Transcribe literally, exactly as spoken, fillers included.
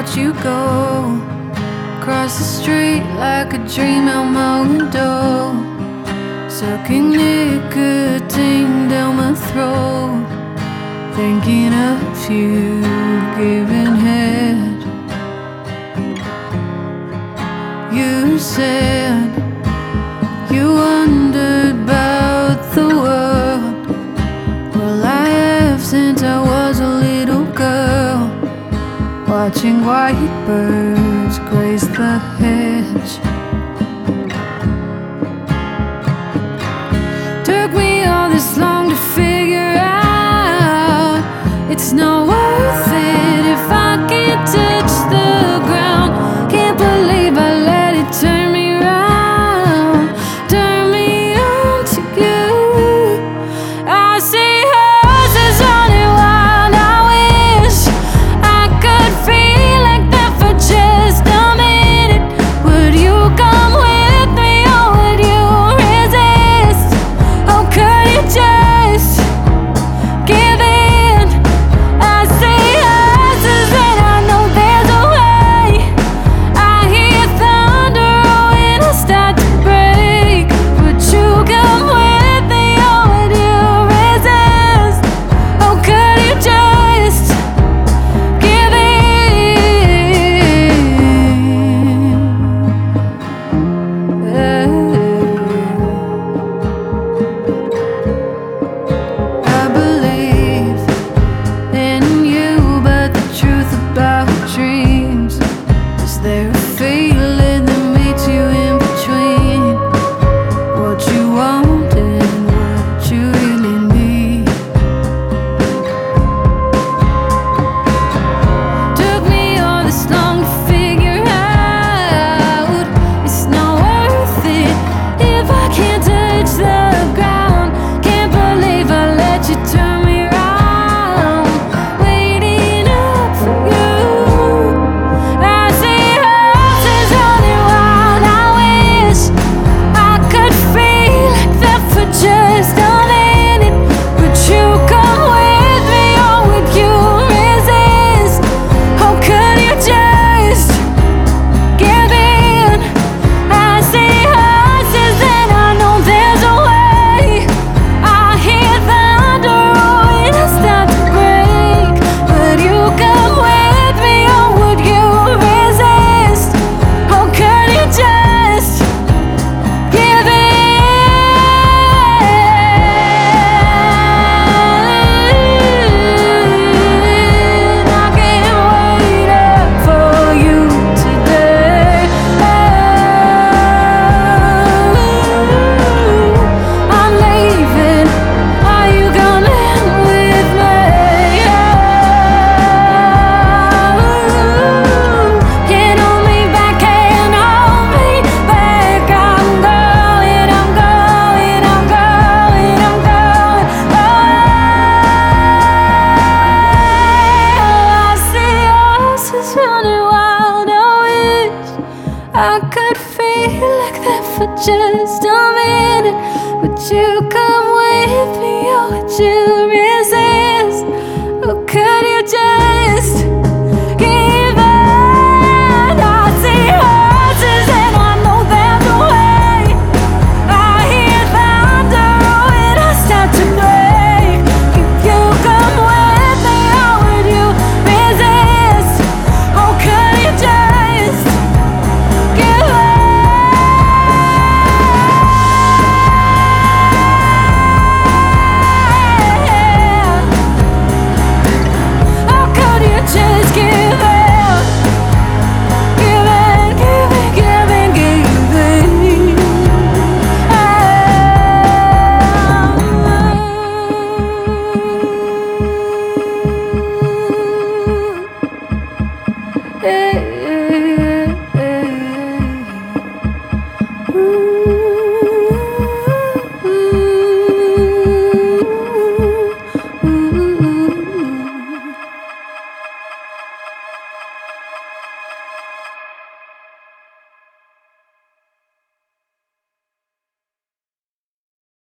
watch you go across the street like a dream out my window, sucking nicotine down my throat, thinking of you giving head. You said you wondered about the world. Well, I have since I was a little girl, watching white birds graze the hedge. Took me all this long to figure out it's not worth it if I can't touch the ground. Can't believe I let it turn me round, turn me on to you. I see horses running wild. I wish I could feel like that for just a minute. Would you come with me or would you resist? Oh, could you just give in? I see horses and I know there's a way. I hear thunder when I start to break. Would you come with me or would you resist? Oh, could you just give in? I believe in you, but the truth about dreams is there a feeling that meets you in between what you want and what you really need? Took me all this long to figure out it's not worth it if I can't touch the ground. Can't believe I let you turn me round, waiting up for you. I see horses running wild. I wish I could feel like that for just a minute. Would you come with me or would you resist? Oh, could you just give in? I see horses and I know there's a way. I hear thunder when I start to break. Would you come with me or would you resist? Oh, could you just give in? I can't wait up for you today. I'm leaving. Are you coming with me? Can't hold me back, can't hold me back. I'm going, I'm going, I'm going, I'm going. Oh, I see horses running wild. I wish I could feel like that for just a minute. Would you come with me or would you resist? Or could you just